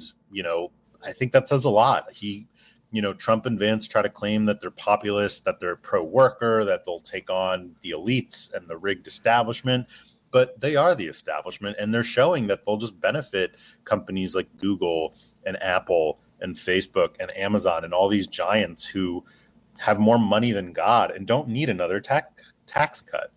I think that says a lot. Trump and Vance try to claim that they're populist, that they're pro-worker, that they'll take on the elites and the rigged establishment. But they are the establishment, and they're showing that they'll just benefit companies like Google and Apple and Facebook and Amazon and all these giants who have more money than God and don't need another tax cut.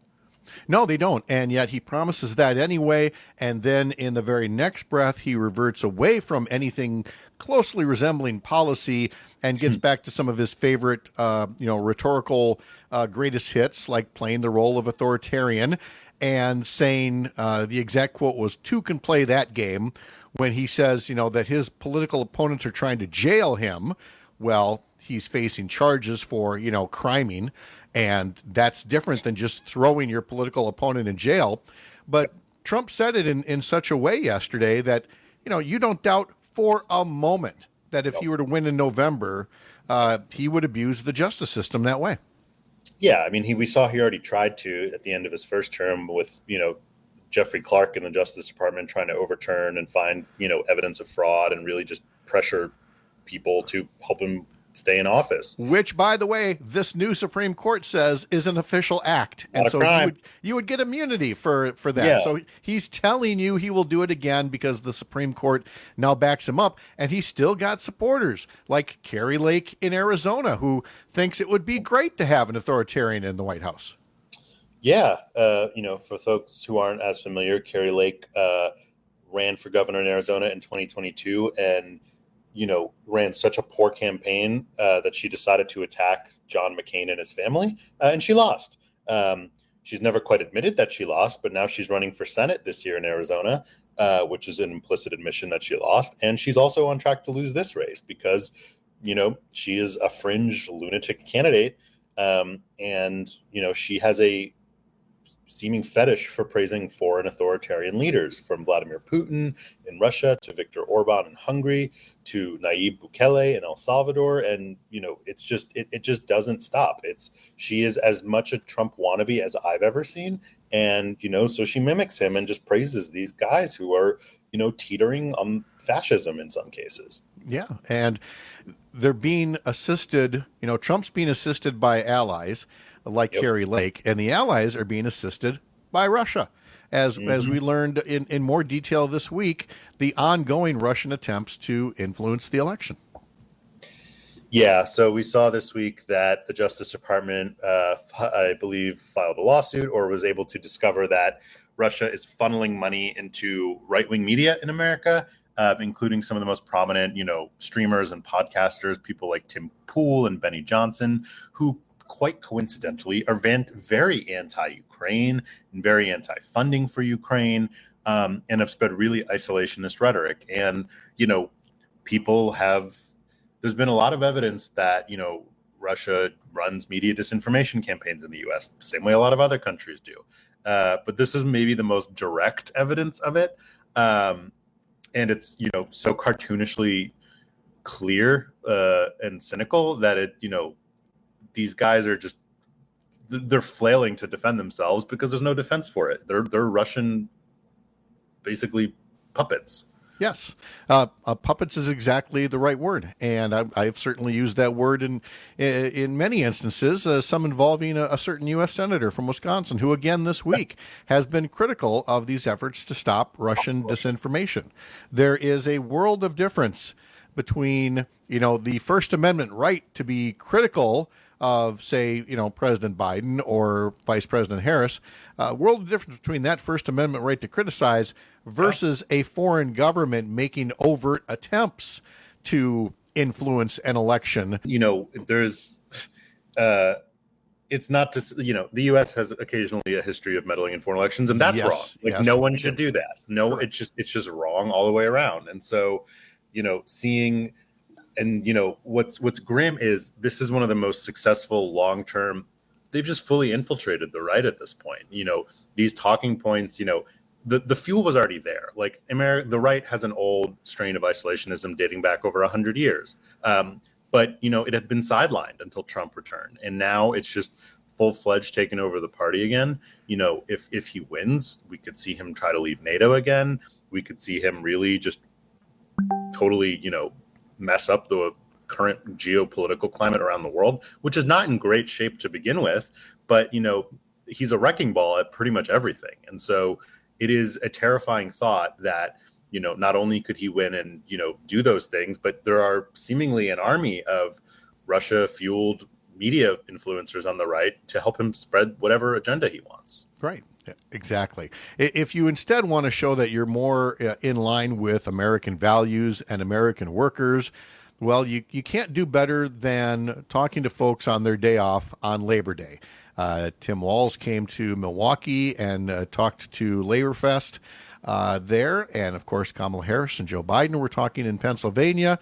No, they don't. And yet he promises that anyway. And then in the very next breath, he reverts away from anything closely resembling policy and gets back to some of his favorite, rhetorical greatest hits, like playing the role of authoritarian and saying the exact quote was, "Two can play that game," when he says, that his political opponents are trying to jail him. Well, he's facing charges for, criming. And that's different than just throwing your political opponent in jail. But Trump said it in such a way yesterday that, you don't doubt for a moment that if he were to win in November, he would abuse the justice system that way. Yeah, I mean, we saw he already tried to at the end of his first term with, Jeffrey Clark in the Justice Department trying to overturn and find, evidence of fraud and really just pressure people to help him stay in office. Which, by the way, this new Supreme Court says is an official act. And so you would get immunity for that. Yeah. So he's telling you he will do it again because the Supreme Court now backs him up. And he's still got supporters like Kari Lake in Arizona, who thinks it would be great to have an authoritarian in the White House. Yeah. For folks who aren't as familiar, Kari Lake ran for governor in Arizona in 2022 and ran such a poor campaign that she decided to attack John McCain and his family, and she lost. She's never quite admitted that she lost, but now she's running for Senate this year in Arizona, which is an implicit admission that she lost. And she's also on track to lose this race because, she is a fringe lunatic candidate. And, she has a seeming fetish for praising foreign authoritarian leaders, from Vladimir Putin in Russia to Viktor Orban in Hungary to Nayib Bukele in El Salvador. And, it's just, it just doesn't stop. She is as much a Trump wannabe as I've ever seen. And, so she mimics him and just praises these guys who are, teetering on fascism in some cases. Yeah. And they're being assisted, Trump's being assisted by allies like Kari Lake, and the allies are being assisted by Russia. As we learned in more detail this week, the ongoing Russian attempts to influence the election. Yeah, so we saw this week that the Justice Department, I believe, filed a lawsuit or was able to discover that Russia is funneling money into right-wing media in America, including some of the most prominent, streamers and podcasters, people like Tim Pool and Benny Johnson, who quite coincidentally are very anti-Ukraine and very anti-funding for Ukraine, and have spread really isolationist rhetoric. And, there's been a lot of evidence that, Russia runs media disinformation campaigns in the U.S., the same way a lot of other countries do. But this is maybe the most direct evidence of it. And it's, so cartoonishly clear and cynical that it, these guys are they're flailing to defend themselves because there's no defense for it. They're Russian, basically, puppets. Yes. Puppets is exactly the right word. And I've certainly used that word in many instances, some involving a certain U.S. senator from Wisconsin, who again this week has been critical of these efforts to stop Russian disinformation. There is a world of difference between, the First Amendment right to be critical of, say, President Biden or Vice President Harris, world of difference between that First Amendment right to criticize versus a foreign government making overt attempts to influence an election. There's, it's not to, the U.S. has occasionally a history of meddling in foreign elections, and that's wrong. No one should do that. No, it's just wrong all the way around. And so, seeing, and what's grim is this is one of the most successful long-term. They've just fully infiltrated the right at this point. These talking points. The fuel was already there. Like the right has an old strain of isolationism dating back over 100 years. But, it had been sidelined until Trump returned. And now it's just full-fledged taking over the party again. If he wins, we could see him try to leave NATO again. We could see him really just totally, mess up the current geopolitical climate around the world, which is not in great shape to begin with. But, he's a wrecking ball at pretty much everything. And so it is a terrifying thought that, not only could he win and, do those things, but there are seemingly an army of Russia-fueled media influencers on the right to help him spread whatever agenda he wants. Right. Yeah, exactly. If you instead want to show that you're more in line with American values and American workers, well, you can't do better than talking to folks on their day off on Labor Day. Tim Walz came to Milwaukee and talked to LaborFest there. And, of course, Kamala Harris and Joe Biden were talking in Pennsylvania.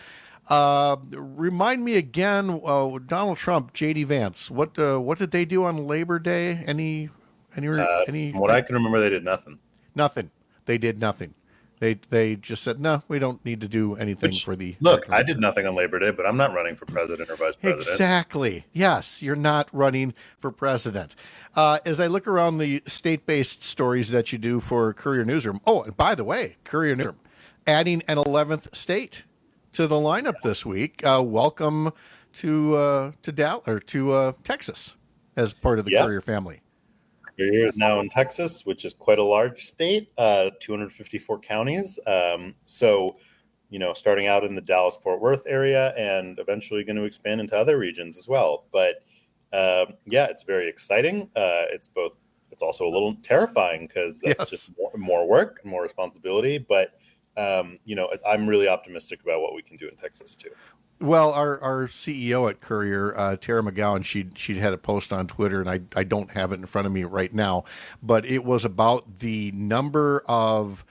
Remind me again, Donald Trump, J.D. Vance, what did they do on Labor Day? Any? From what I can remember, they did nothing. Nothing. They did nothing. They just said, no, we don't need to do anything for the... Look, I did nothing on Labor Day, but I'm not running for president or vice president. Exactly. Yes, you're not running for president. As I look around the state-based stories that you do for Courier Newsroom, and by the way, Courier Newsroom, adding an 11th state to the lineup this week. Welcome to Dallas or to Texas as part of the Courier family. Courier is now in Texas, which is quite a large state, 254 counties. So, starting out in the Dallas-Fort Worth area and eventually going to expand into other regions as well. But it's very exciting. It's also a little terrifying because that's just more work and more responsibility. But, I'm really optimistic about what we can do in Texas too. Well, our CEO at Courier, Tara McGowan, she had a post on Twitter, and I don't have it in front of me right now, but it was about the number of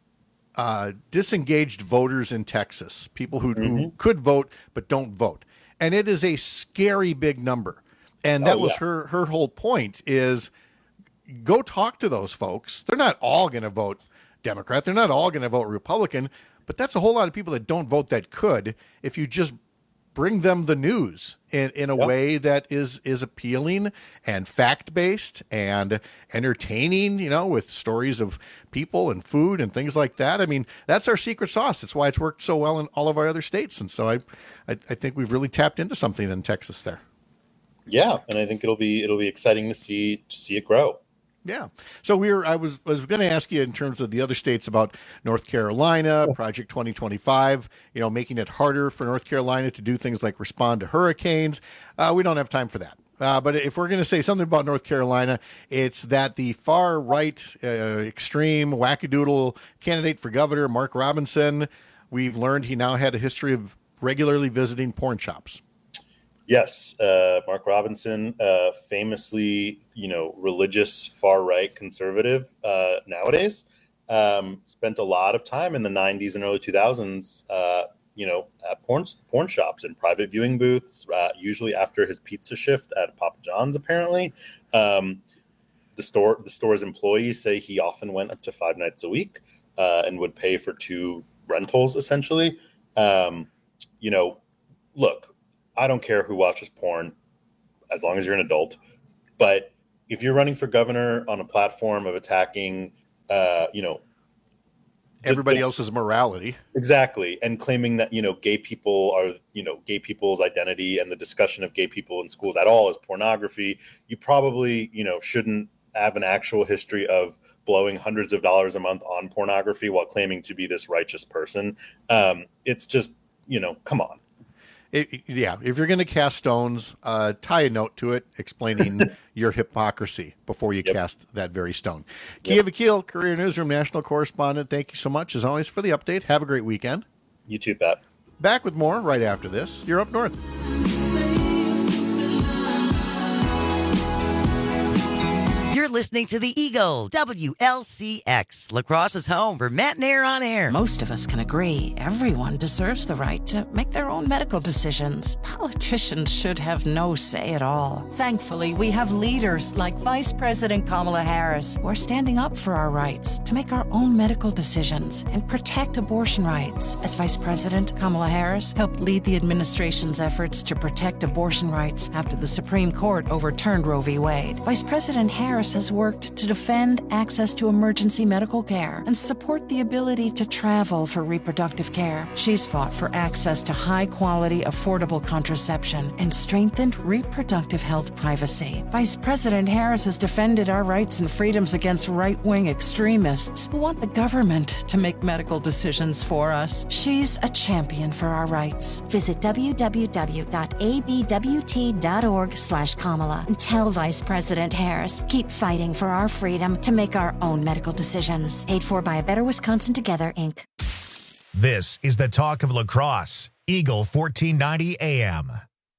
disengaged voters in Texas, people who could vote but don't vote. And it is a scary big number. And that was her whole point is go talk to those folks. They're not all going to vote Democrat. They're not all going to vote Republican. But that's a whole lot of people that don't vote that could, if you just bring them the news in a way that is appealing and fact-based and entertaining, with stories of people and food and things like that. I mean, that's our secret sauce. That's why it's worked so well in all of our other states. And so I think we've really tapped into something in Texas there. Yeah, and I think it'll be exciting to see it grow. Yeah. So I was going to ask you in terms of the other states about North Carolina, Project 2025, making it harder for North Carolina to do things like respond to hurricanes. We don't have time for that. But if we're going to say something about North Carolina, it's that the far right, extreme, wackadoodle candidate for governor, Mark Robinson, we've learned he now had a history of regularly visiting porn shops. Yes, Mark Robinson, famously, religious far-right conservative nowadays, spent a lot of time in the 90s and early 2000s, at porn shops and private viewing booths, usually after his pizza shift at Papa John's, apparently. The store's employees say he often went up to 5 nights a week and would pay for 2 rentals, essentially. Look, I don't care who watches porn as long as you're an adult. But if you're running for governor on a platform of attacking, everybody else's morality. Exactly. And claiming that, gay people are, gay people's identity and the discussion of gay people in schools at all is pornography, you probably, shouldn't have an actual history of blowing hundreds of dollars a month on pornography while claiming to be this righteous person. It's just, come on. If you're going to cast stones, tie a note to it explaining your hypocrisy before you cast that very stone. Kia Vakil, Courier Newsroom national correspondent, thank you so much, as always, for the update. Have a great weekend. You too, Pat. Back with more right after this. You're Up North. You're listening to the Eagle, WLCX, La Crosse's home for Matt and Air on Air. Most of us can agree everyone deserves the right to make their own medical decisions. Politicians should have no say at all. Thankfully, we have leaders like Vice President Kamala Harris who are standing up for our rights to make our own medical decisions and protect abortion rights. As Vice President, Kamala Harris helped lead the administration's efforts to protect abortion rights after the Supreme Court overturned Roe v. Wade. Vice President Harris has worked to defend access to emergency medical care and support the ability to travel for reproductive care. She's fought for access to high-quality, affordable contraception and strengthened reproductive health privacy. Vice President Harris has defended our rights and freedoms against right-wing extremists who want the government to make medical decisions for us. She's a champion for our rights. Visit www.abwt.org/Kamala and tell Vice President Harris, keep fighting for our freedom to make our own medical decisions. Paid for by A Better Wisconsin Together, Inc. This is the talk of La Crosse, Eagle 1490 AM.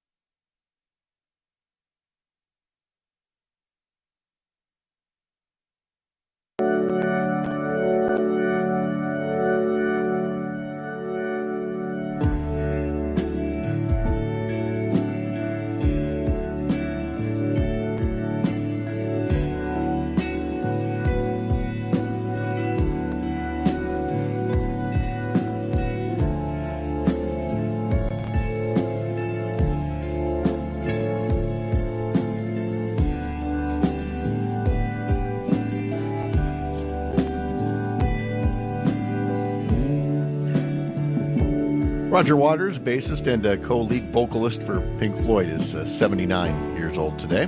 Roger Waters, bassist and co-lead vocalist for Pink Floyd, is 79 years old today.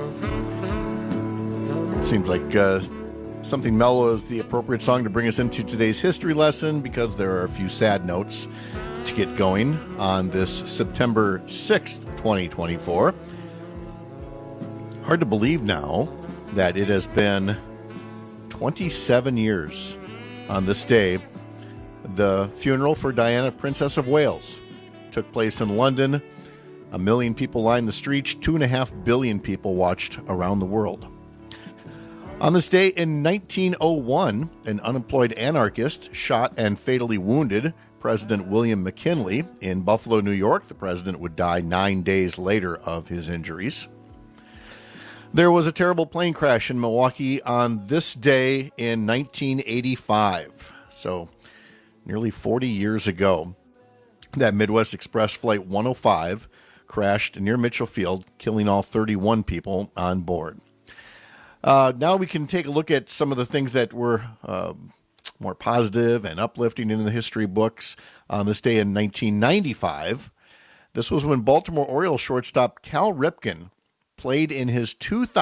Seems like Something Mellow is the appropriate song to bring us into today's history lesson because there are a few sad notes to get going on this September 6th, 2024. Hard to believe now that it has been 27 years on this day. The funeral for Diana, Princess of Wales, took place in London. 1 million people lined the streets. 2.5 billion people watched around the world. On this day in 1901, an unemployed anarchist shot and fatally wounded President William McKinley in Buffalo, New York. The president would die 9 days later of his injuries. There was a terrible plane crash in Milwaukee on this day in 1985. So, nearly 40 years ago, that Midwest Express Flight 105 crashed near Mitchell Field, killing all 31 people on board. Now we can take a look at some of the things that were more positive and uplifting in the history books on this day in 1995. This was when Baltimore Orioles shortstop Cal Ripken played in his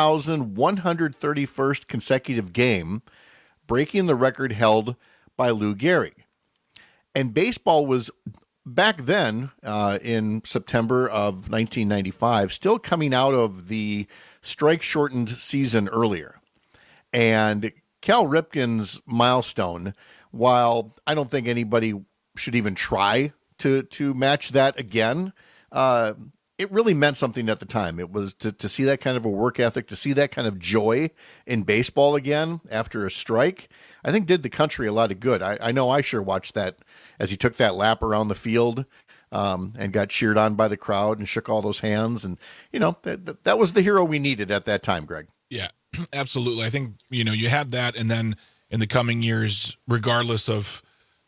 2,131st consecutive game, breaking the record held by Lou Gehrig. And baseball was, back then, in September of 1995, still coming out of the strike-shortened season earlier. And Cal Ripken's milestone, while I don't think anybody should even try to match that again, it really meant something at the time. It was to see that kind of a work ethic, to see that kind of joy in baseball again after a strike, I think did the country a lot of good. I know I sure watched that as he took that lap around the field and got cheered on by the crowd and shook all those hands. And, you know, that was the hero we needed at that time, Greg. Yeah, absolutely. I think, you know, you had that, and then in the coming years, regardless of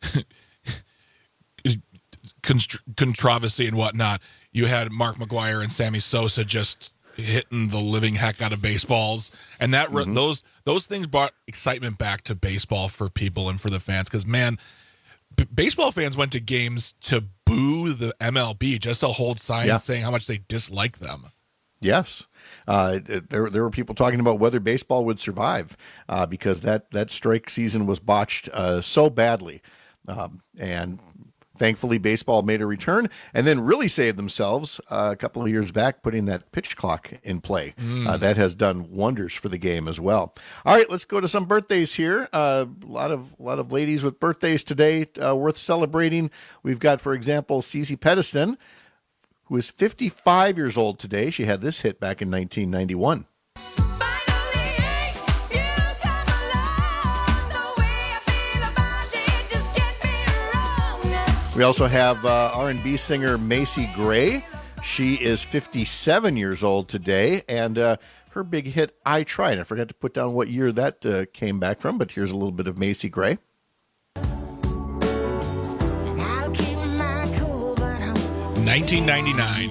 controversy and whatnot, you had Mark McGwire and Sammy Sosa just hitting the living heck out of baseballs, and that those things brought excitement back to baseball for people and for the fans. Because man, baseball fans went to games to boo the MLB just to hold signs saying how much they dislike them. Yes. There were people talking about whether baseball would survive because that strike season was botched so badly. And thankfully, baseball made a return and then really saved themselves a couple of years back, putting that pitch clock in play. That has done wonders for the game as well. All right, let's go to some birthdays here. A lot of ladies with birthdays today worth celebrating. We've got, for example, Cece Peniston, who is 55 years old today. She had this hit back in 1991. We also have R&B singer Macy Gray. She is 57 years old today, and her big hit, I Tried. I forgot to put down what year that came back from, but here's a little bit of Macy Gray. 1999.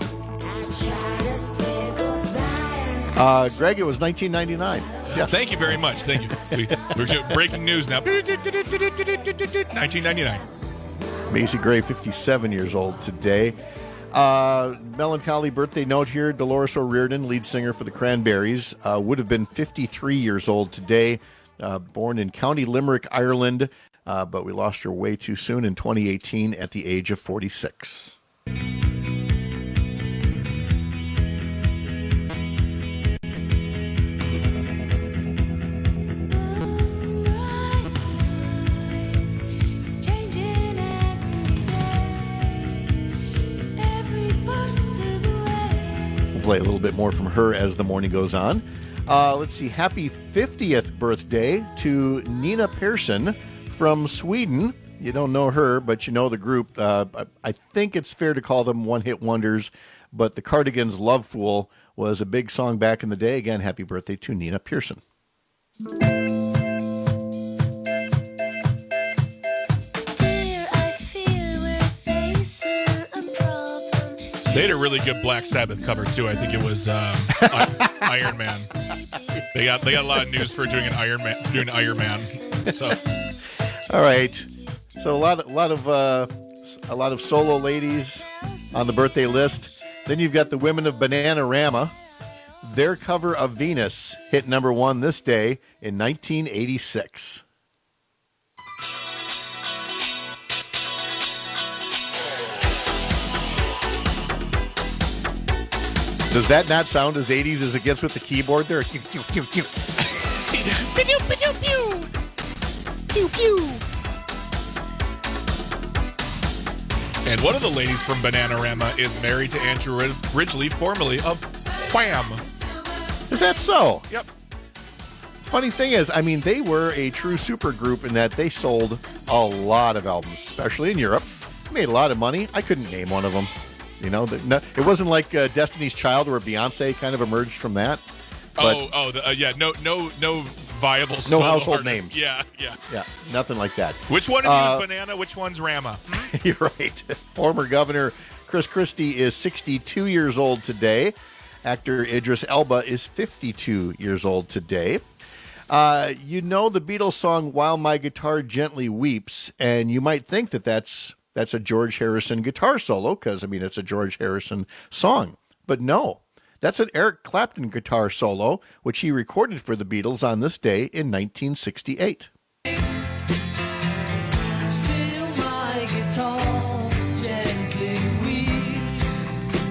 Greg, it was 1999. Yes. Thank you very much. Thank you. We're breaking news now. 1999. Macy Gray, 57 years old today. Melancholy birthday note here. Dolores O'Riordan, lead singer for the Cranberries, would have been 53 years old today. Born in County Limerick, Ireland, but we lost her way too soon in 2018 at the age of 46. Play a little bit more from her as the morning goes on. Let's see. Happy 50th birthday to Nina Persson from Sweden. You don't know her, but you know the group. I think it's fair to call them one-hit wonders, but the Cardigans' Love Fool was a big song back in the day. Again, happy birthday to Nina Persson. They had a really good Black Sabbath cover too. I think it was Iron Man. They got a lot of news for doing Iron Man. So, all right. So a lot of solo ladies on the birthday list. Then you've got the women of Bananarama. Their cover of Venus hit number 1 this day in 1986. Does that not sound as 80s as it gets with the keyboard there? Pew, pew, pew, pew. Pew, pew, pew. Pew, pew. And one of the ladies from Bananarama is married to Andrew Ridgeley, formerly of Wham. Is that so? Yep. Funny thing is, I mean, they were a true supergroup in that they sold a lot of albums, especially in Europe. Made a lot of money. I couldn't name one of them. You know, it wasn't like Destiny's Child where Beyonce kind of emerged from that. No viable no household artists. names. Yeah, nothing like that. Which one of you is Banana? Which one's Rama? You're right. Former Governor Chris Christie is 62 years old today. Actor Idris Elba is 52 years old today. You know the Beatles song "While My Guitar Gently Weeps," and you might think that that's a George Harrison guitar solo because, I mean, it's a George Harrison song. But no, that's an Eric Clapton guitar solo, which he recorded for the Beatles on this day in 1968. Still my guitar gently weeps.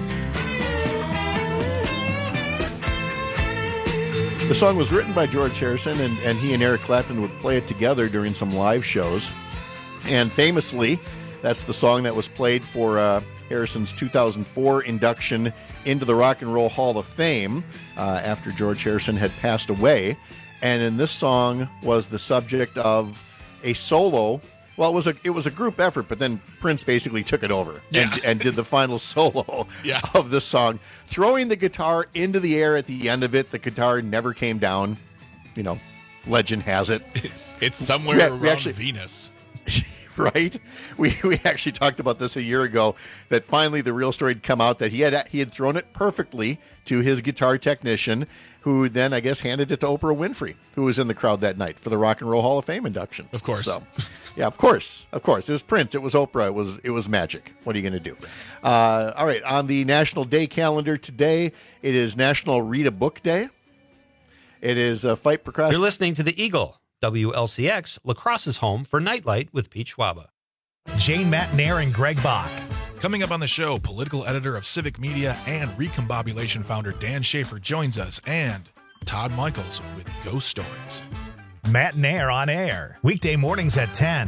The song was written by George Harrison, and he and Eric Clapton would play it together during some live shows. And famously, that's the song that was played for Harrison's 2004 induction into the Rock and Roll Hall of Fame after George Harrison had passed away. And in this song was the subject of a solo. Well, it was a group effort, but then Prince basically took it over and did the final solo of the song, throwing the guitar into the air at the end of it. The guitar never came down. You know, legend has it. It's somewhere around Venus. Right? We actually talked about this a year ago, that finally the real story had come out that he had thrown it perfectly to his guitar technician, who then, I guess, handed it to Oprah Winfrey, who was in the crowd that night for the Rock and Roll Hall of Fame induction. Of course. So, yeah, of course. It was Prince. It was Oprah. It was magic. What are you going to do? All right. On the National Day calendar today, it is National Read a Book Day. It is Fight Procrastination. You're listening to The Eagle. WLCX, La Crosse's home for Nightlight with Pete Schwaba. Jane Matnair and Greg Bach. Coming up on the show, political editor of Civic Media and Recombobulation founder Dan Schaefer joins us, and Todd Michaels with Ghost Stories. Matnair on air, weekday mornings at 10.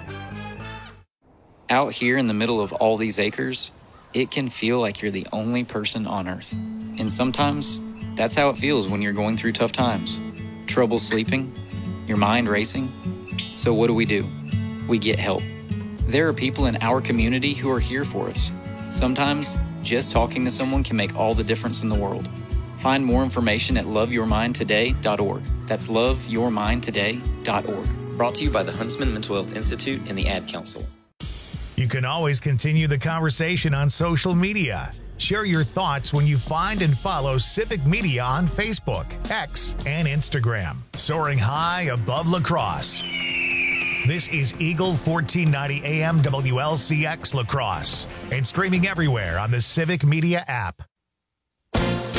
Out here in the middle of all these acres, it can feel like you're the only person on Earth. And sometimes, that's how it feels when you're going through tough times. Trouble sleeping, your mind racing. So what do? We get help. There are people in our community who are here for us. Sometimes, just talking to someone can make all the difference in the world. Find more information at loveyourmindtoday.org. That's loveyourmindtoday.org. Brought to you by the Huntsman Mental Health Institute and the Ad Council. You can always continue the conversation on social media. Share your thoughts when you find and follow Civic Media on Facebook, X, and Instagram. Soaring high above La Crosse. This is Eagle 1490 AM WLCX La Crosse and streaming everywhere on the Civic Media app.